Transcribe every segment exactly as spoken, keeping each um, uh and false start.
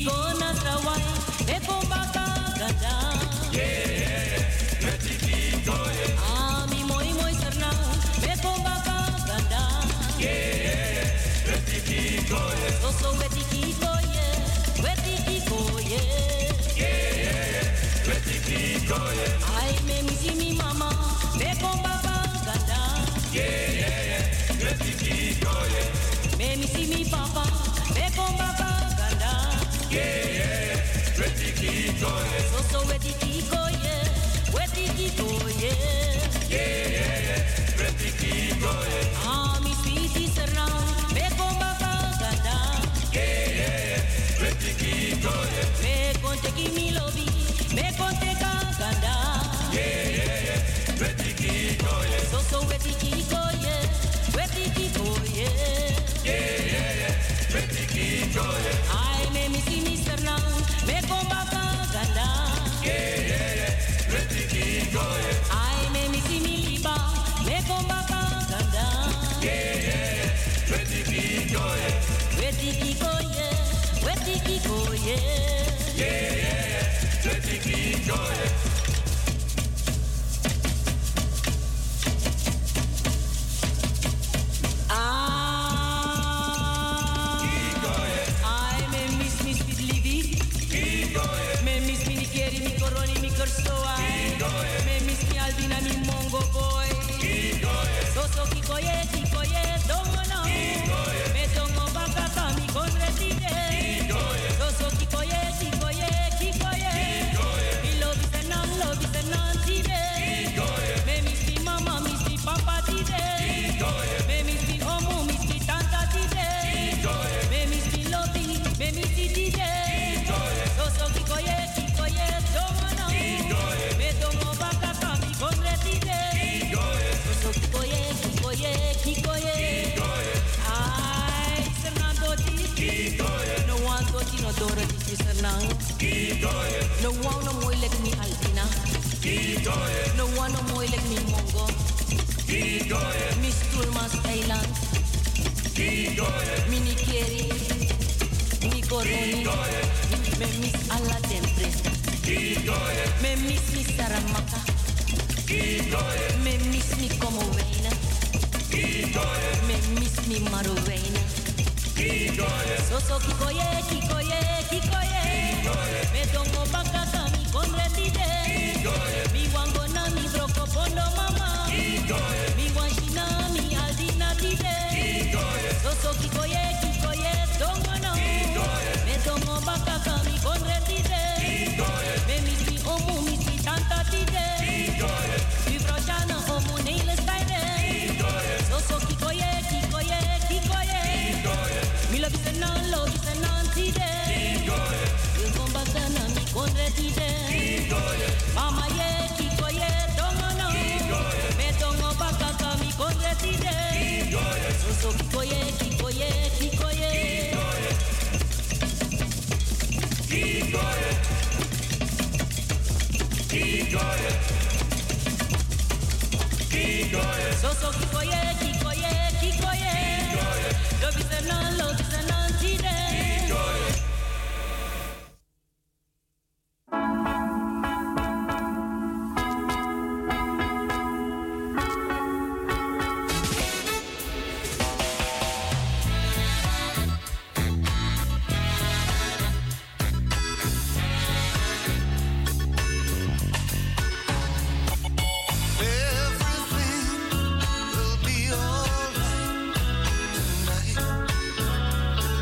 Everything will be alright tonight.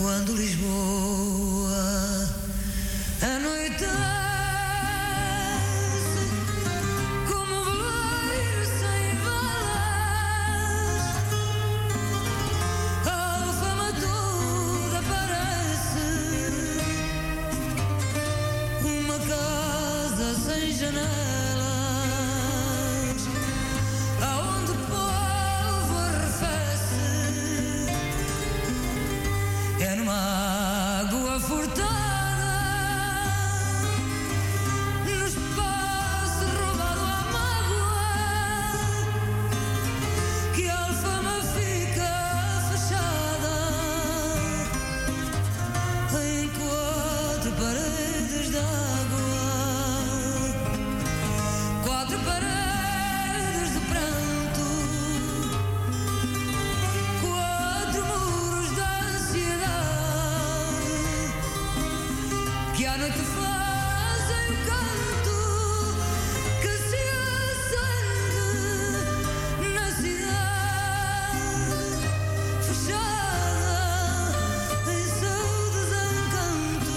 Quando Lisboa anoitece como um veleiro sem velas, a alfama toda parece uma casa sem janelas, aonde o povo arrefece. É numa água furtada, no espaço roubado à mágoa, que a alfama fica fechada em quatro paredes d'água, quatro paredes de pranto, quatro muros da ansiedade, que à noite fazem o canto que se acende na cidade, fechada em seu desencanto.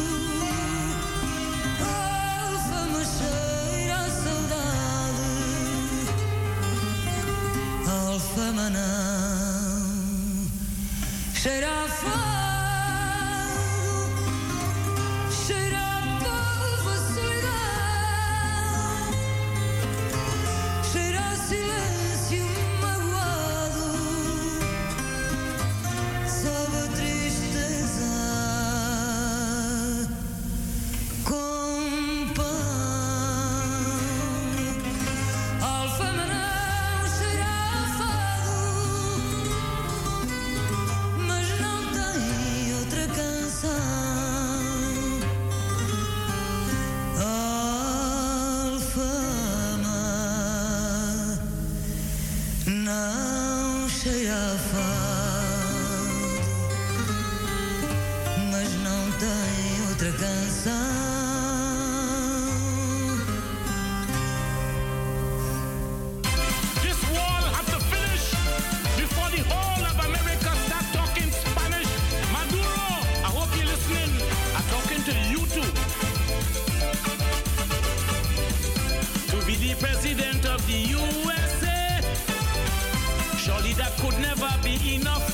A alfama cheira a saudade, a alfama não cheira a fado, cheira a povo, a solidão, cheira a silêncio magoado, sabe a tristeza com pão. A alfama não cheira a fado, mas não tem outra canção. A alfama não cheira a fado, mas não tem outra canção. This wall have to finish before the whole of America start talking Spanish. Maduro, I hope you're listening. I'm talking to you too. To be the president of the U S A, surely that could never be enough.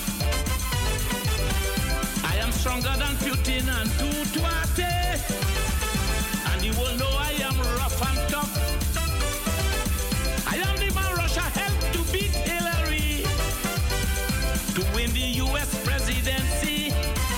I am stronger than Putin and Duterte, and you will know I am rough and tough. I am the man Russia helped to beat Hillary to win the U S presidency,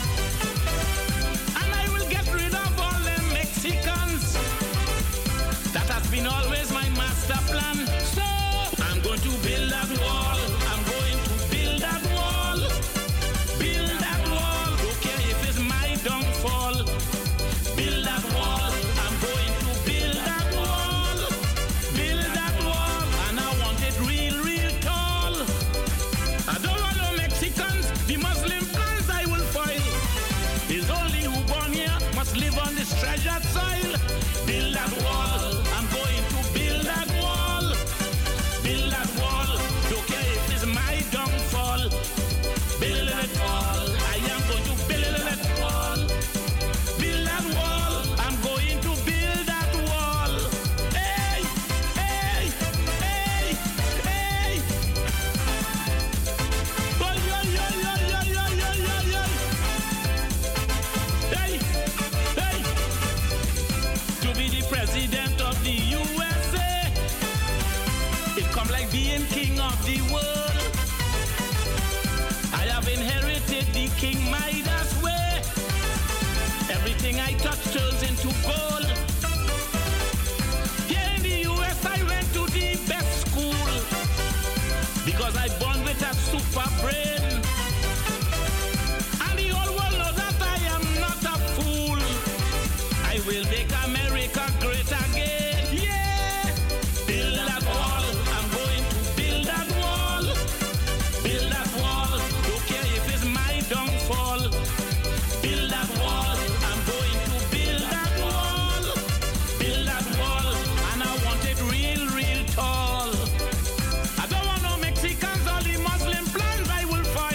and I will get rid of all them Mexicans. That has been always my master plan. So I'm going to build that wall. I'm going to build that wall. Build that wall. Don't care if it's my downfall. Build that wall. I'm going to build that wall. Build that wall. And I want it real, real tall. I don't want no Mexicans. The Muslim plans I will foil. It's only who born here must live on this treasured soil. Build that wall. I'm going to build that wall. Build that wall. Don't care if it's my downfall. Build that wall. I am going to build that wall. Build that wall. I'm going to build that wall. Hey, hey, hey, hey. Oh, yeah, yeah, yeah, yeah, yeah, yeah, yeah, yeah. Hey, hey. To be the president of the U S A, it come like being king of the world. I have inherited the King Midas way. Everything I touch turns into gold. Here in the U S I went to the best school because I born with a super brain. And the whole world knows that I am not a fool. I will make America great again. Yeah! Build that wall. I'm going to build that wall. Build that wall. Don't care if it's my downfall. Build that wall. I'm going to build that wall. Build that wall. And I want it real, real tall. I don't want no Mexicans or the Muslim plans I will fight.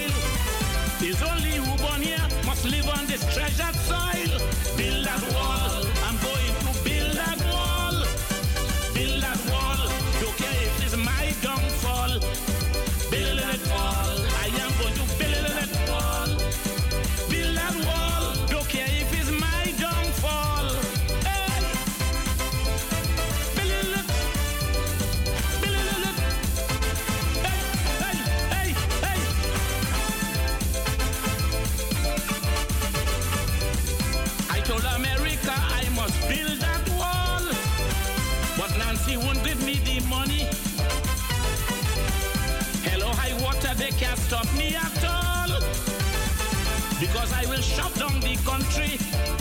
matter, they can't stop me at all. Because I will shut down the country.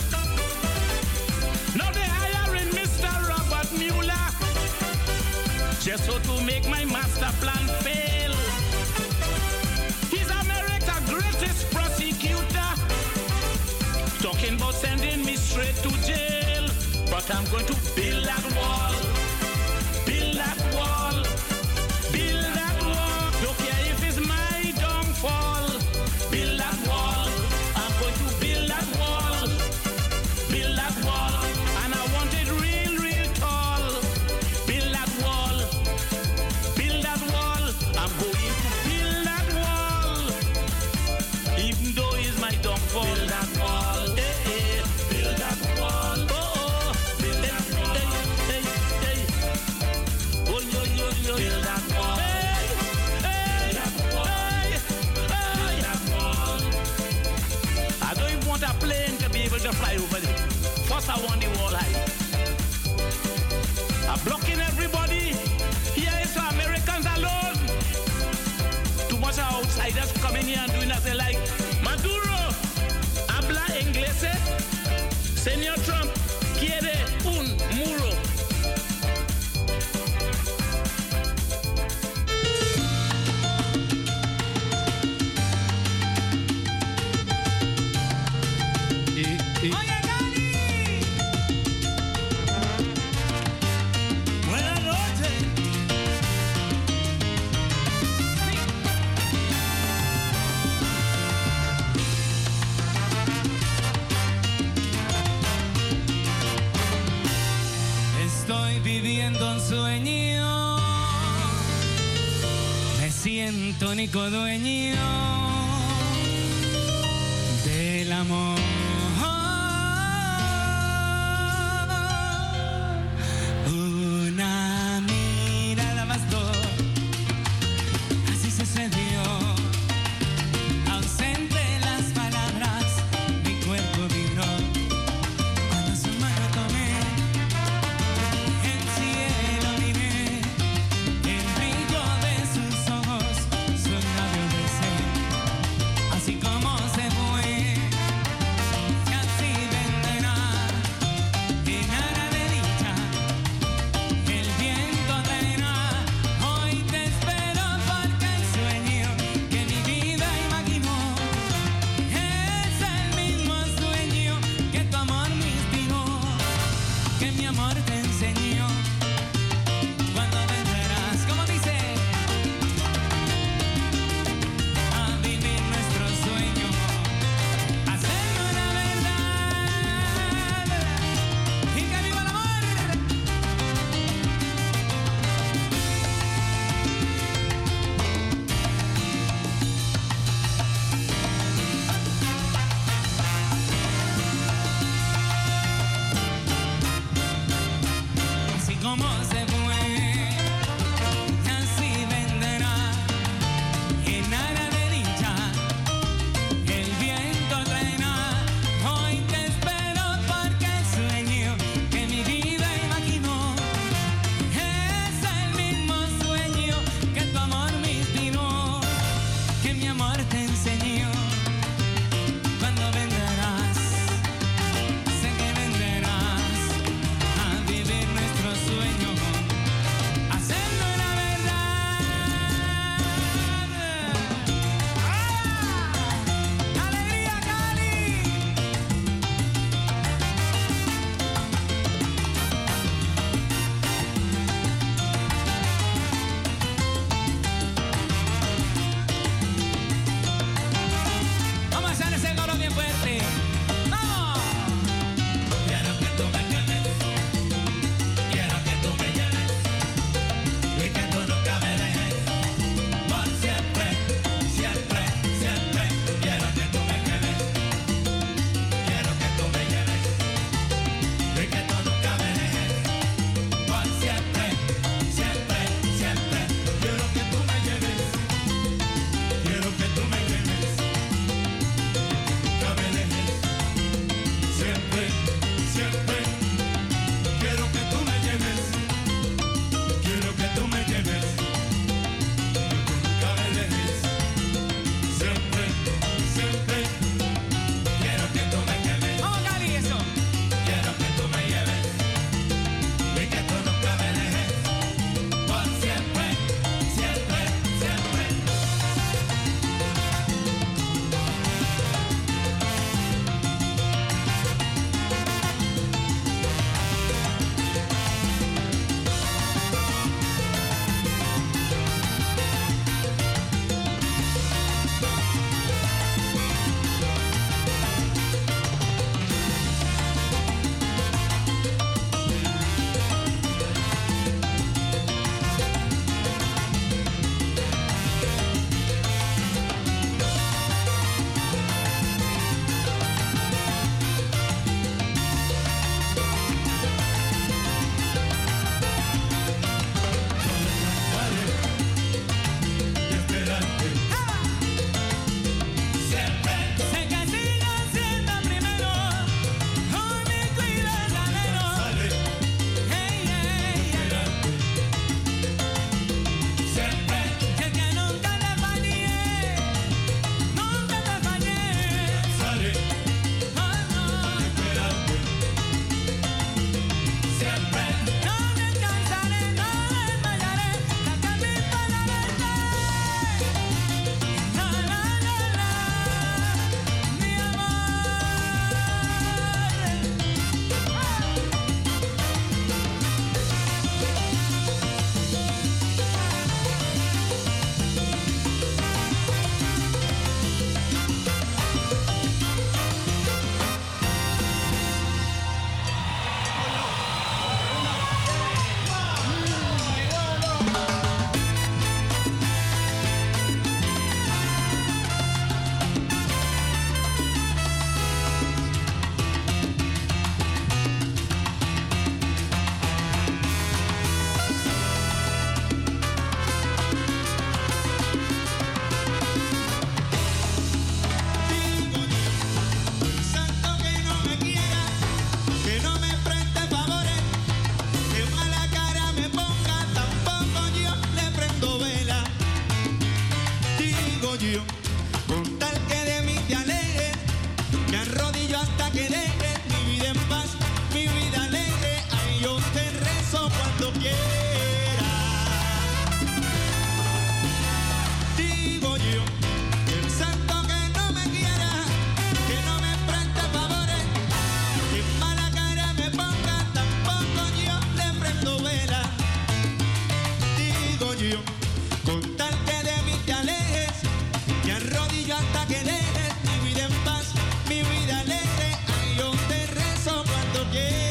Now they hiring Mister Robert Mueller just so to make my master plan fail. He's America's greatest prosecutor, talking about sending me straight to jail. But I'm going to build that wall, build that wall, build that wall. Don't care if it's my downfall. Build that wall. I'm going to build that wall, build that wall. And I want it real, real tall. Build that wall, build that wall. I'm going to build that wall, even though it's my downfall. Build that wall, eh, eh. Build that wall, oh, oh. Build that wall, hey, hey, hey. Oh, yo, yo, yo. Build that wall, hey, hey, build that wall, hey, hey. Build that wall. I don't even want a plane to be able to fly over there. First, I want the wall high. I'm blocking everybody. Here is for Americans alone. Too much outsiders coming here and doing as they like. Maduro, habla inglés. Señor Trump quiere un muro. Oye, Dani. Buenas noches. Estoy viviendo un sueño. Me siento único dueño del amor. Una mirada bastó, así sucedió. Ausente las palabras, mi cuerpo vibró. Cuando su mano tomé, el cielo miré, el brillo de sus ojos, sus labios besé. Así como se fue, yo, con tal que de mí te alejes, me arrodillo hasta que dejes mi vida en paz, mi vida alegre. Ay, yo te rezo cuando quieras. Digo yo, el santo que no me quiera, que no me preste favores, que en mala cara me ponga, tampoco yo le prendo vela. Digo yo, con tal que de mí te alejes, me arrodillo hasta que dejes mi vida en paz, mi vida alegre. Ay, yo te rezo cuando quieras.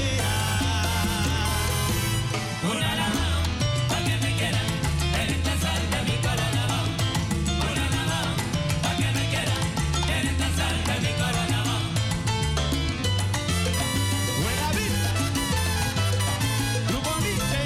Una la mano, pa' que me quiera, eres la sal de mi corazón. Una la mano, pa' que me quiera, eres la sal de mi corazón. Buena vista, Grupo Nietzsche.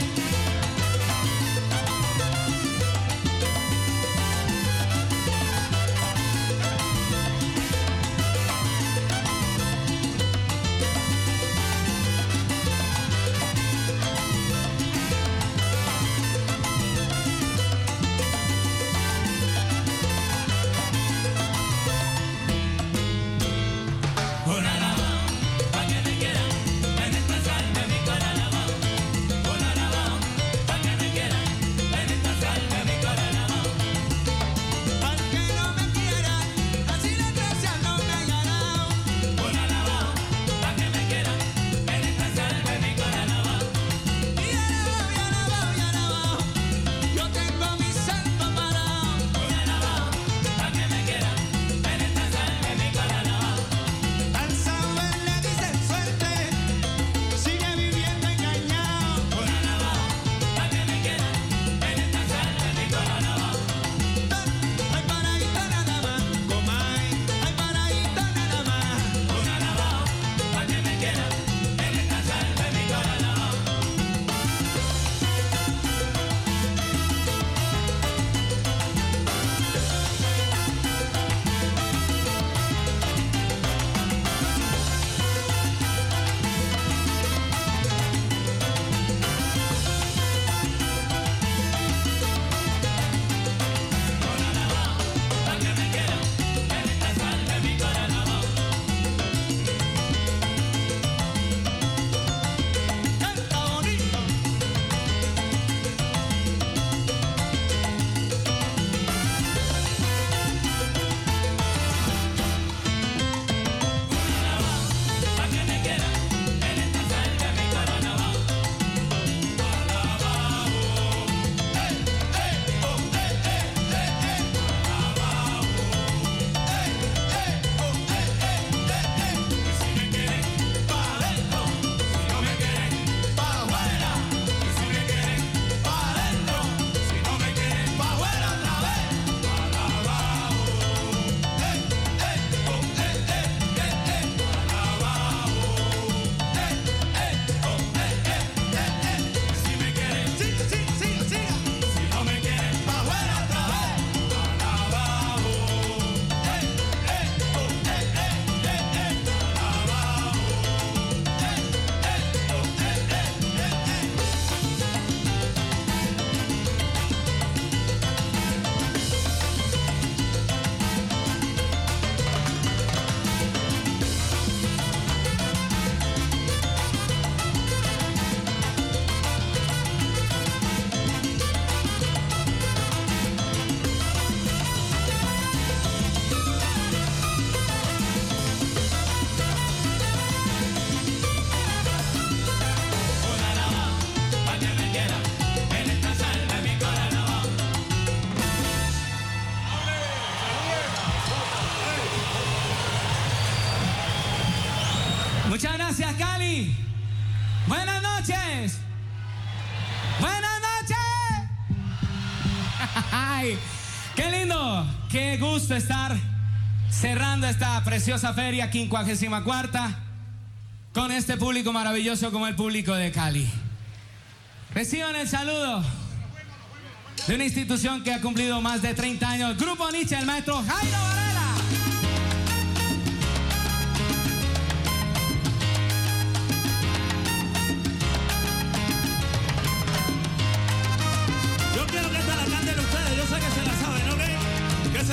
Una la mano, pa' que me quiera, eres la sal de mi corazón. Una la mano, pa' que me quiera, eres la sal de mi corazón. Al que no me quiera, así la gracia no me hallará. Una la mano, pa' que me quiera, eres la sal de mi corazón. Y alabao, y alabao, y alabao, yo tengo mi santo parado. Una la mano, pa' que me quiera, eres la sal de mi corazón. Al saber le dicen suerte, sigue viviendo engañado. Una la mano, pa' que me quiera, eres la sal de mi corazón. Ay, paraíso nada más, comay, ay, paraíso nada más. Una la mano, pa' que me quiera, eres la sal de mi corazón. Pa' que me quiera, eres la sal de mi corazón. Canta bonito. Pa' que me quiera, eres la sal de mi corazón. Y si me quieren pa' adentro, si no me quieren pa' afuera. Y si me quieren pa' adentro, si no me quieren pa' afuera otra vez. Alabao, eh, eh, oh, eh, eh, eh, eh. Alabao, eh, eh, oh, eh, eh, eh, eh. Y si me quieren, Siga, siga, siga, siga. si no me quieren pa' afuera otra vez. Alabao, eh, eh, oh, eh, eh, eh, eh. Alabao, eh, eh, oh, eh, eh, eh, eh. Una la mano, pa' que me quiera, eres la sal de mi corazón. Muchas gracias, Cali. Buenas noches. Buenas noches. Ay, qué lindo, qué gusto estar cerrando esta preciosa feria quincuagésima cuarta con este público maravilloso como el público de Cali. Reciban el saludo de una institución que ha cumplido más de treinta años, Grupo Nietzsche, el maestro Jairo Varela. Yo quiero que esta la canten ustedes, yo sé que se la saben, ¿ok? Que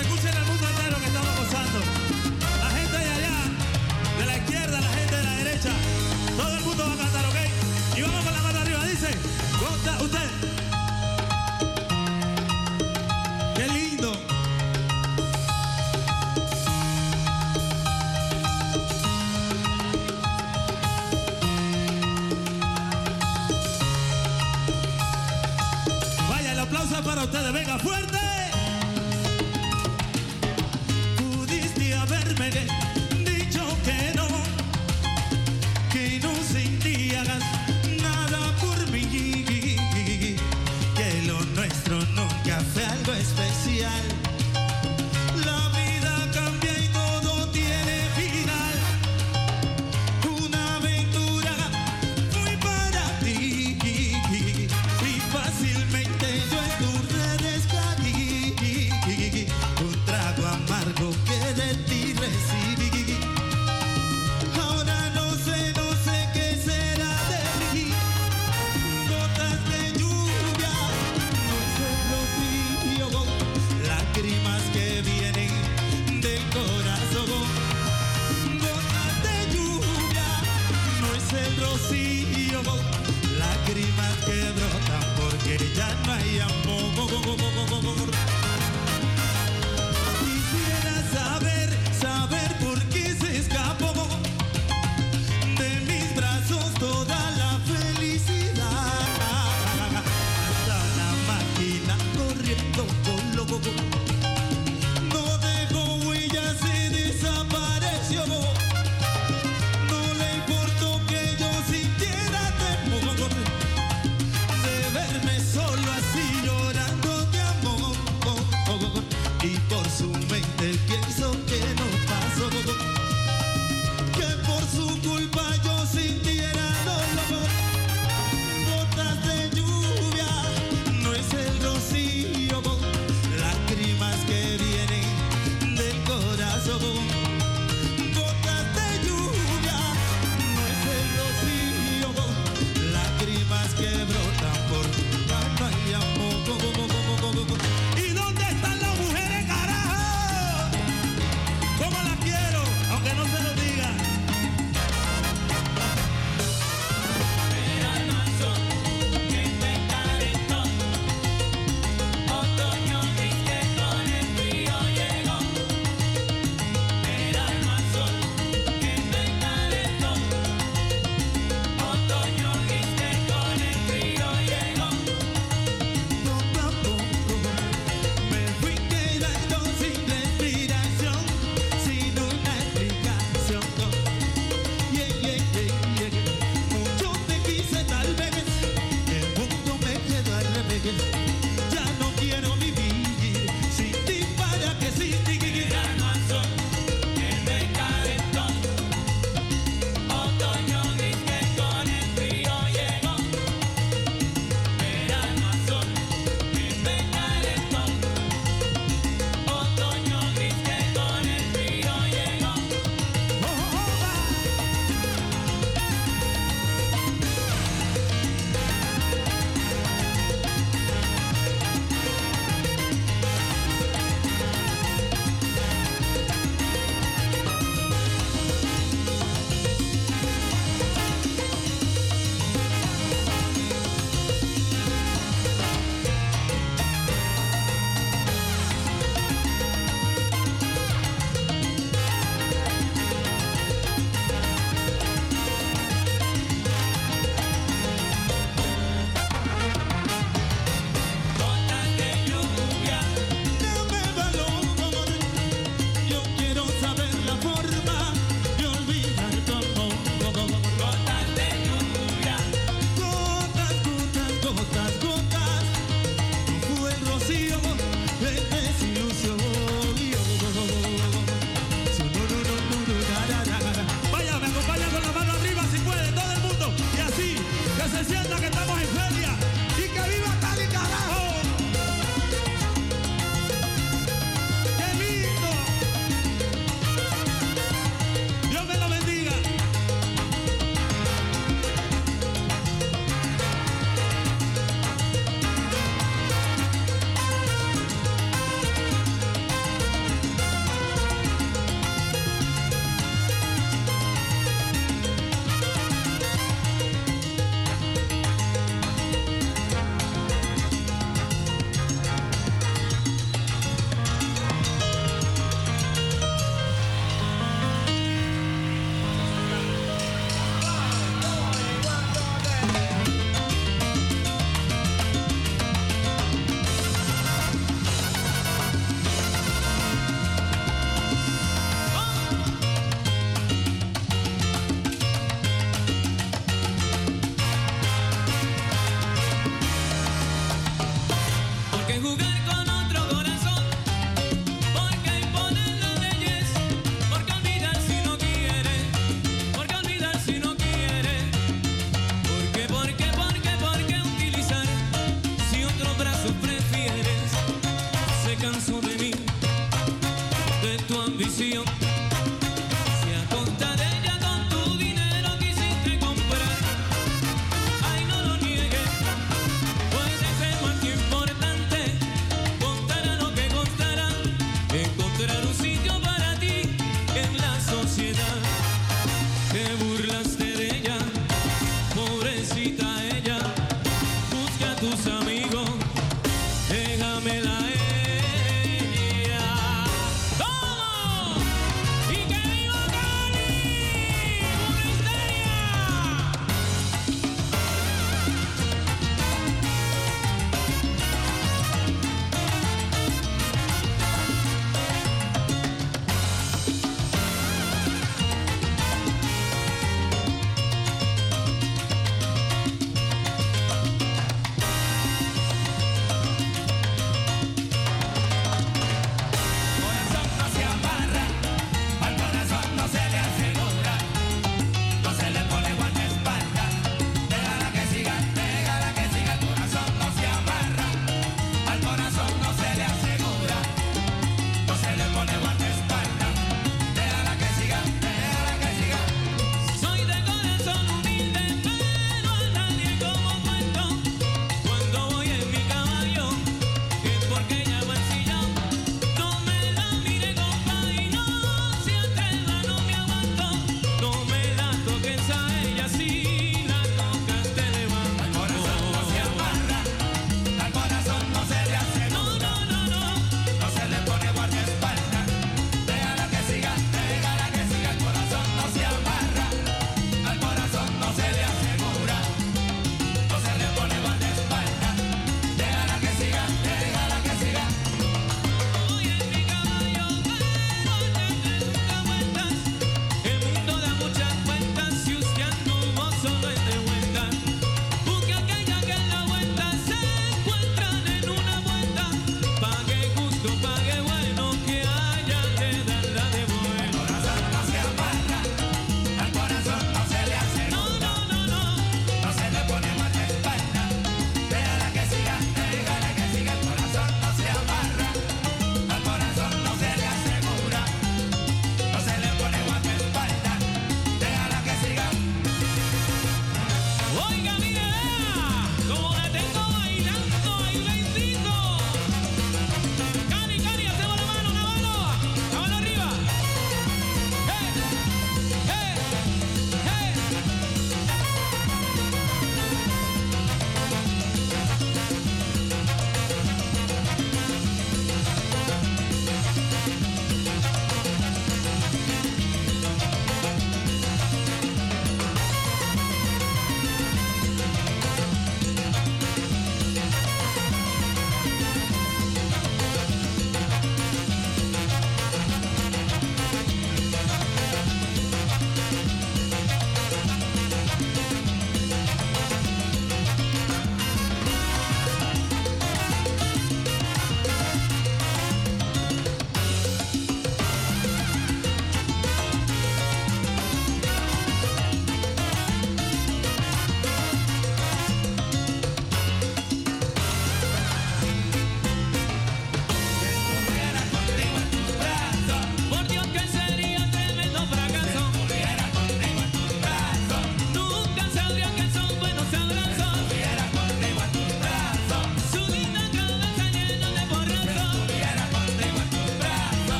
abusado de mí, de tu ambición. Si a costa de ella con tu dinero quisiste comprar, ay, no lo niegues, puede ser más que importante, costará lo que costará, encontrar un sitio para ti en la sociedad. Te burlaste de ella, pobrecita ella, busca a tus amigos, déjamela a ella. ¡Vamos!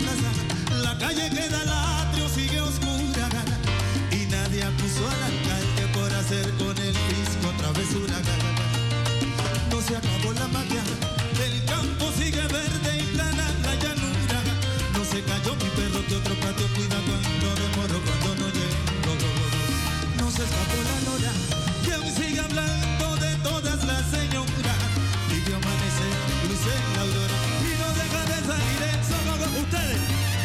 casa, la calle queda al atrio, sigue oscura, y nadie acusó al alcalde por hacer con el fisco travesura. No se acabó la magia, el campo sigue verde y plana la llanura. No se cayó mi perro que otro patio cuida cuando demoro, cuando no llego. No se escapó la lora, que aún sigue hablando de todas las señoras. Y vio amanecer, luce la aurora, y no deja de salir el sol. Ustedes.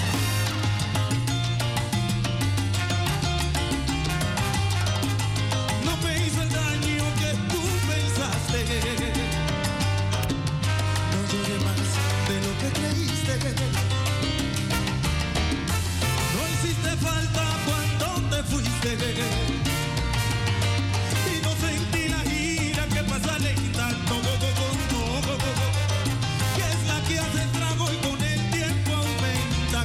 No me hizo el daño que tú pensaste. No lloré más de lo que creíste. No hiciste falta cuando te fuiste. Y no sentí la ira que pasa lenta. No, no, no, no, no, que es la que hace trago y con el tiempo aumenta.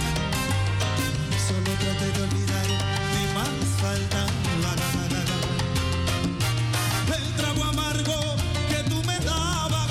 Solo traté de olvidar mi más falta. El trago amargo que tú me dabas.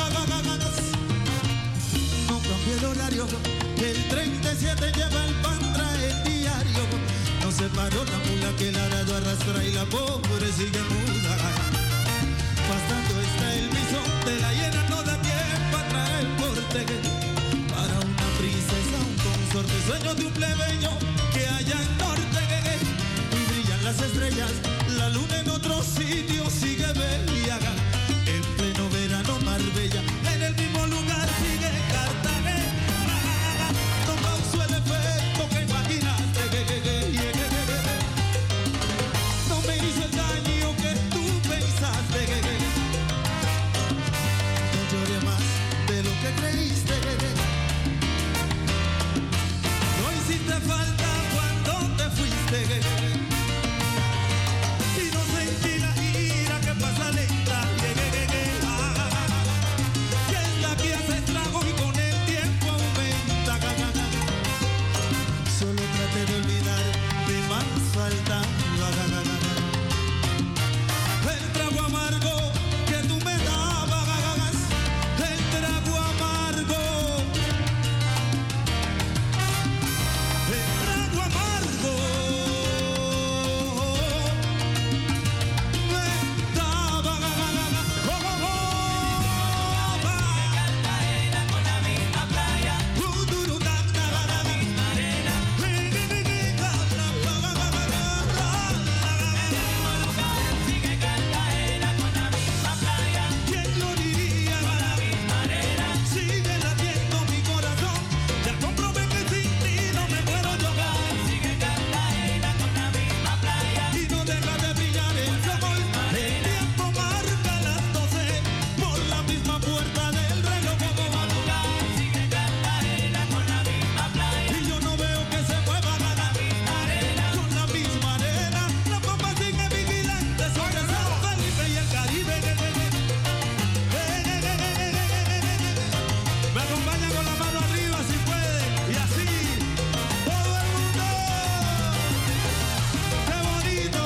No cambié el horario, el treinta y siete lleva el pan, trae el diario. No se paró la mula que el arado arrastra y la pobre sigue muda. Pasando está el bisonte, la hiena no da tiempo a traer el porte. Para una princesa, un consorte, sueño de un plebeyo que haya en norte. Y brillan las estrellas, la luna en otro sitio sigue bella. En pleno verano Marbella, en el mismo lugar sigue Cartagena. No causó el efecto que imaginaste. No me hizo el daño que tú pensaste. No lloré más de lo que creíste. No hiciste falta cuando te fuiste. Y no sentí la ira que pasa lenta. Que es la que hace estrago y con el tiempo aumenta. Solo traté de olvidar mi más falta. El trago amargo que tú me dabas. El trago amargo. El trago amargo. Me daba. Cartagena con la misma playa, con la misma arena, en el mismo lugar sigue Cartagena con la misma playa, ¿Quién lo diría? con la misma arena, Sigue latiendo mi corazón. Ya comprobé que sin ti no me puedo llorar. sigue Cartagena con la misma playa, Y no deja de brillar el sol. El tiempo marca las doce por la misma puerta del reloj. lugar sigue Cartagena con la misma playa, Y yo no veo que se mueva nada. Con la misma arena, la pampa sigue vigilante sobre San Felipe y el Caribe. Me acompaña con la mano arriba si puede. Y así, todo el mundo. ¡Qué bonito!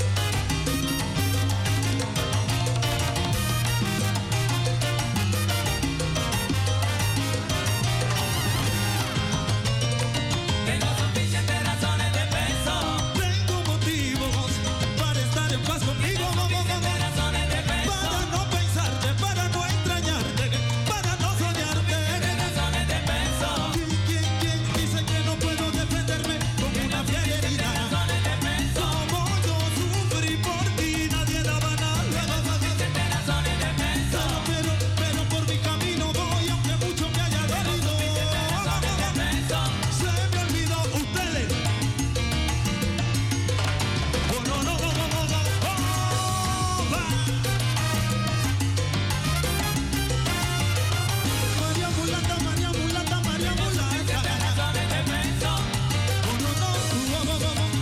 tengo suficientes razones de peso, Tengo motivos para estar en paz conmigo. suficientes razones de peso, Para no pensarte, para no extrañarte, para no soñarte. razones de peso, ¿Quién, quién, quién dice que no puedo defenderme con una fiel herida? razones de peso, Como yo sufrí por ti, nadie daba nada. razones de peso, Pero, pero por mi camino voy, aunque mucho me haya dolido. razones de peso, Se me olvidó ustedes. Oh, no, no, no, no, no, no. Oh, va. María mulata, María mulata, María mulata. razones de peso, Oh, no, no, oh, oh, oh, oh.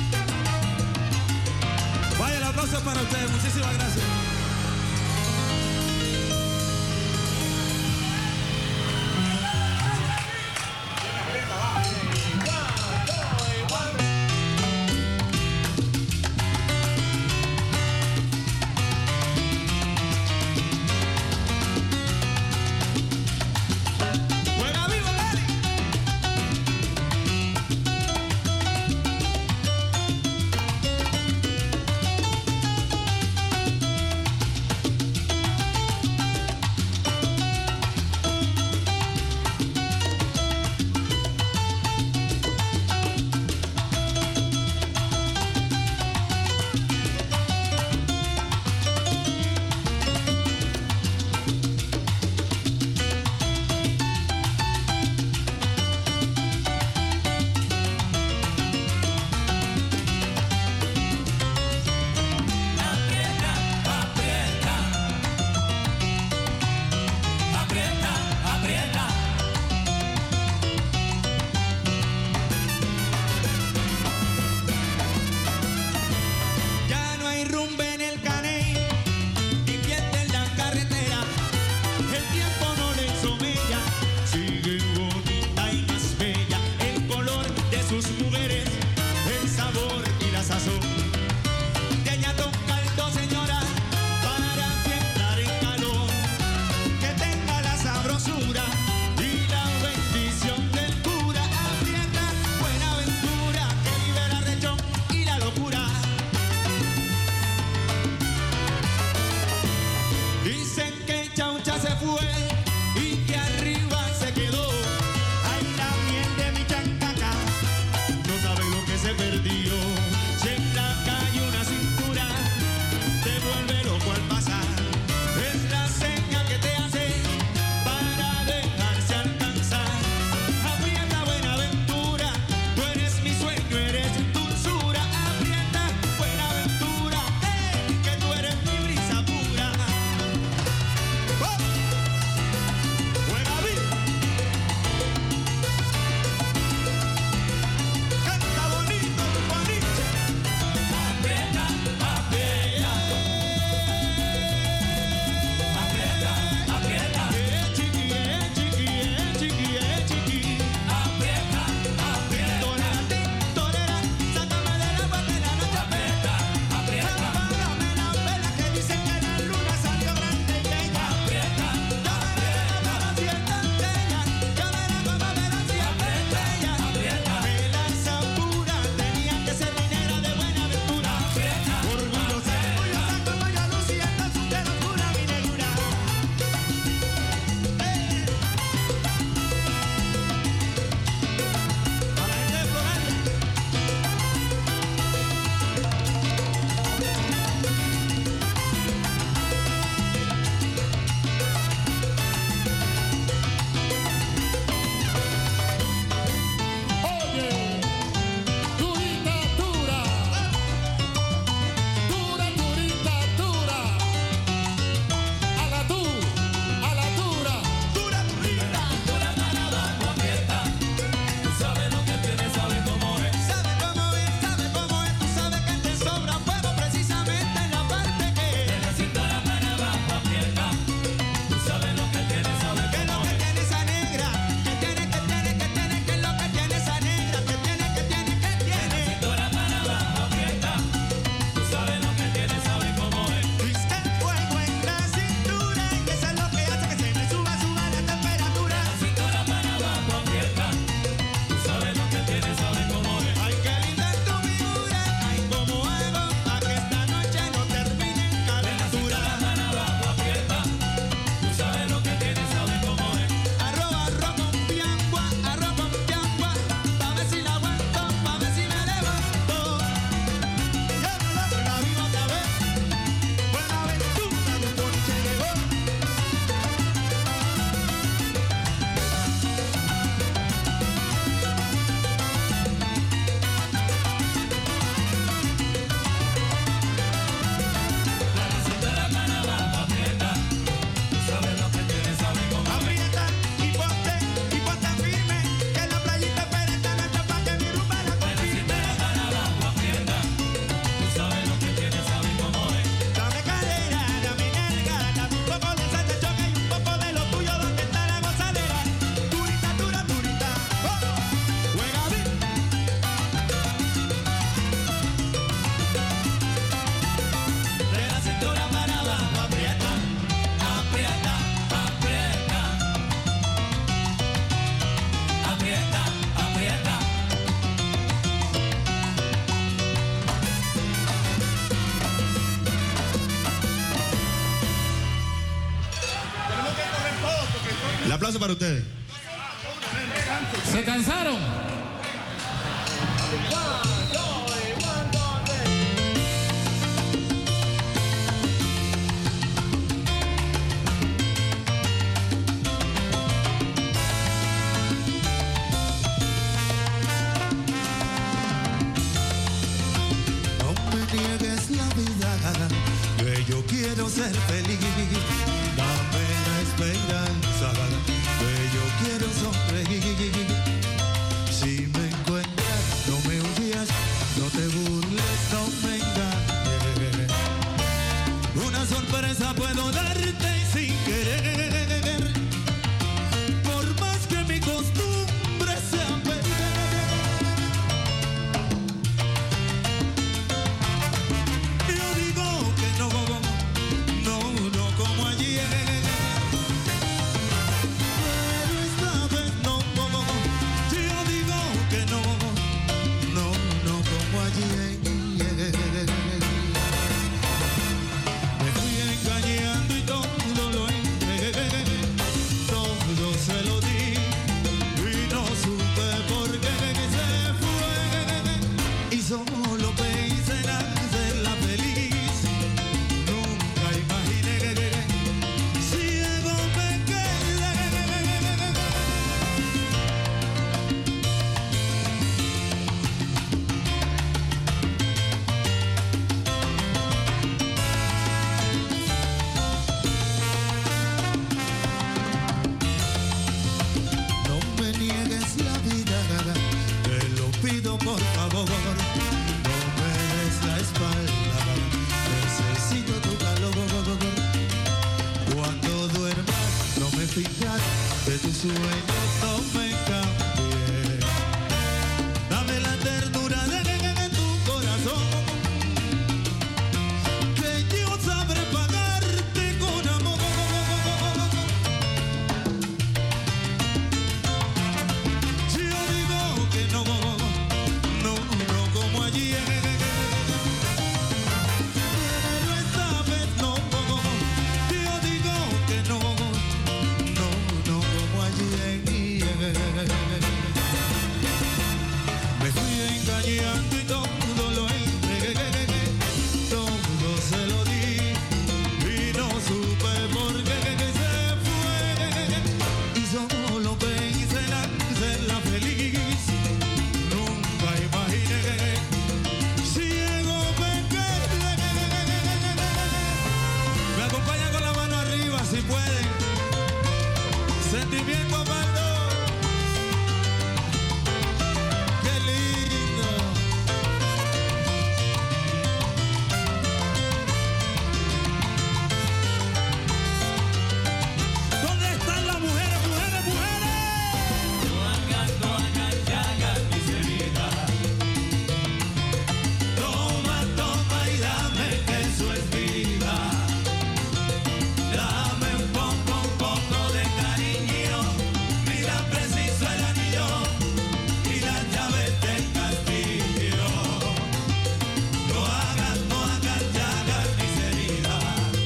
Vaya el aplauso para ustedes, muchísimas gracias. el sabor y la sazón. De añado un caldo, señora, para entrar en calor. Que tenga la sabrosura y la bendición del cura. Aprieta, buena aventura, que libera rechón y la locura. Dicen que Chaucha se fue y que arriba se quedó. Ay, la miel de mi chancaca, no sabe lo que se perdió. Si en la calle una cintura te vuelve loco al pasar, es la señal que te hace para dejarse alcanzar. Aprieta, buena aventura, tú eres mi sueño, eres dulzura. Aprieta, buena aventura, eh, que tú eres mi brisa pura. ¡Oh! Buena vida. Canta bonito, bonito. Aprieta, aprieta. Aprieta, aprieta. Eh, chiqui, eh, chiqui, eh, chiqui, eh, chiqui. Aprieta, aprieta. Torera, torera, sácame de la boca de la noche. Aprieta, aprieta. Apágame la vela que dicen que la luna salió grande y bella. Aprieta, aprieta. Ya verás como bella. Ya verás como verás si aprieta ella. Aprieta. Melaza pura, tenía que ser minera de buena aventura. Aprieta. Orgullosa, orgullosa como yo luciendo sus dedos pura mi negrura. Eh. A la gente de Florencia. Oye, turita, tura, tura, turita, tura, a la tu, a la tura, Dura, durita. Dura para abajo, aprieta. Tú sabes lo que tienes, sabes cómo es. Sabe cómo es, sabe cómo es, tú sabes que te sobra fuego precisamente en la parte que De la cintura para abajo, aprieta. Tú sabes lo que tienes, sabes que lo cómo que es. tiene esa negra, que tiene, que tiene, que tiene, que lo que tiene esa negra, que tiene, que tiene, que tiene. Cintura para abajo, aprieta. Tú sabes lo que tienes, sabes cómo es. Viste el fuego en la cintura y eso es lo que hace que se me suba, suba la temperatura. Cintura para abajo, aprieta. Tú sabes lo que tienes, sabes cómo es. Ay, qué linda es tu figura, ay, cómo hago para que esta noche no termine en calentura. Para abajo, aprieta. Tú sabes lo que tienes, sabes cómo es. Arroba, arroba, con piangua, arroba, con piangua, pa' ver si la aguanto, pa' ver si me levanto. Ya me la buena vida otra vez, buena aventura, mi ponche llegó. Cintura para abajo, aprieta. Tú sabes lo que tienes, sabes cómo es. Aprieta y ponte, y ponte firme, que la playita espera esta noche pa' que mi rumba la confirme. Cintura para abajo, aprieta. Tú sabes lo que tienes, sabes cómo es. Dame cadera, dame nalga, dame un poco de salsa choque y un poco de lo tuyo, donde está la gozadera. Turita, dura, turita, oh, juega bien. De la cintura para abajo, aprieta. Aprieta, aprieta. Aprieta, aprieta. El aplauso para ustedes. ¿Se cansaron? No me niegues la vida, que yo quiero ser feliz. Dame la esperanza, que yo quiero sonreír. Si me encuentras, no me huyas, no te burles, no me engañes. Una sorpresa puedo darte sin querer, por más que mi costumbre sea perder. solo pensé en hacerla feliz. Nunca imaginé que ciego me quedé. No me niegues la vida, te lo pido por favor. No me des la espalda, necesito tu calor. Cuando duermas, no me fijas de tus sueños, no me cambies. Dame la ternura de tu corazón, que yo sabré pagarte con amor. Si yo digo que no, no, no como ayer, pero esta vez no. Si yo digo que no, no, no como ayer. Me fui engañando y todo lo entregué, todo se lo di y no supe por qué se fue. Y solo pensé en hacerla feliz. Nunca imaginé, ciego me quedé. Me acompañan con la mano arriba si pueden. Sentimiento amado. Qué lindo. ¿Dónde están las mujeres, mujeres, mujeres? No hagas, no hagas, ya hagas mis heridas. Toma, toma y dame que eso es vida. Dame un poco, un poco de cariño. Mira preciso el anillo y las llaves del castillo. No hagas, no hagas, ya hagas mis heridas.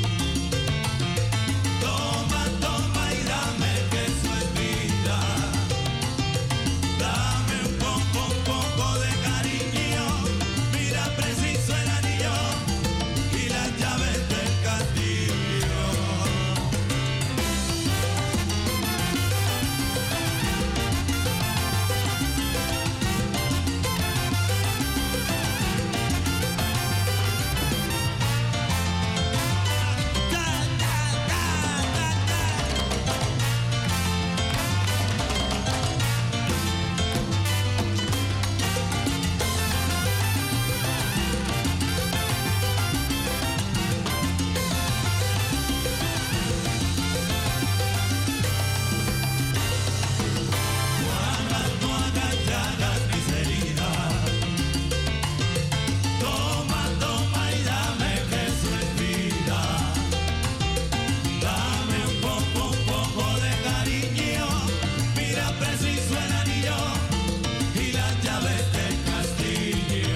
Toma, toma y dame que eso es vida. Dame un poco, un poco de cariño. Mira preciso el anillo y las llaves del castillo. No hagas, ya hagas mis heridas. Toma, toma y dame que eso es vida. Dame un poco, un poco de cariño. Mira preciso el anillo y las llaves del castillo.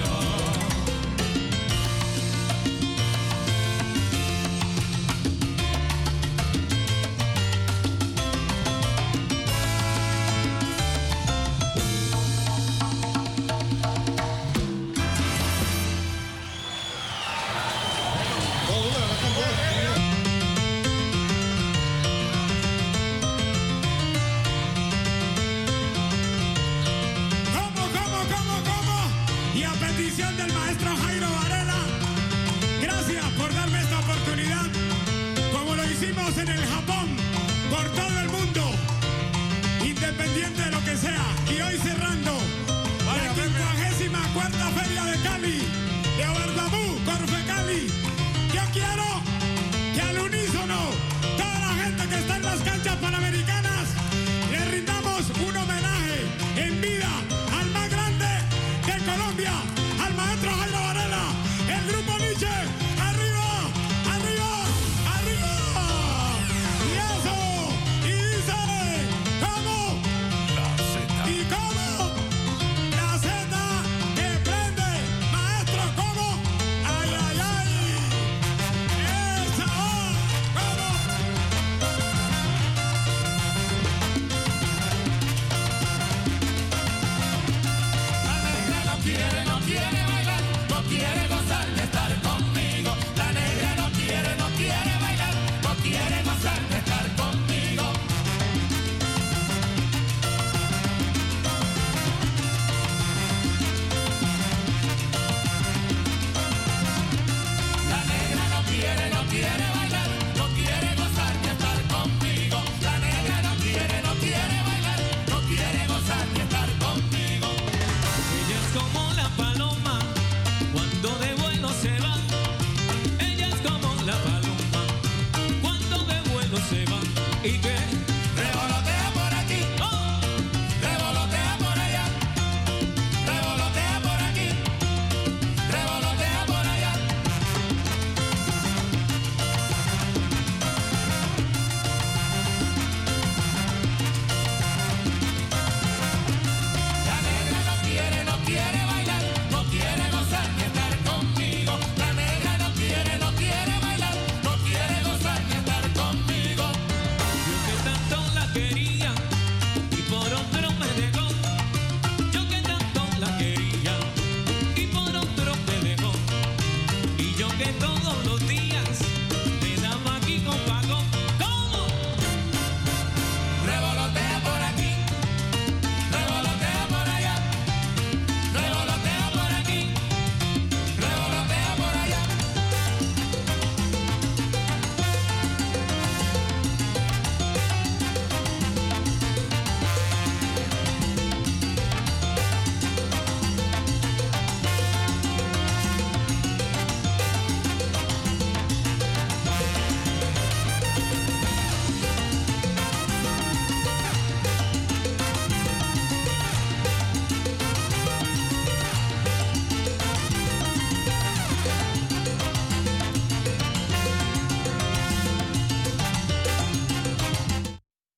¿Cómo, cómo, cómo, cómo? Y a petición del maestro Jairo Varela, gracias por darme esta oportunidad, como lo hicimos en el Japón, por todo el mundo, independiente de lo que sea. Y hoy cerrando la quincuagésima cuarta Feria de Cali, de Abardamú, Corfe Cali. Yo quiero que al unísono, toda la gente que está en las canchas panamericanas, le rindamos un homenaje en vida al más grande de Colombia, al maestro Jairo Varela, el grupo Nietzsche.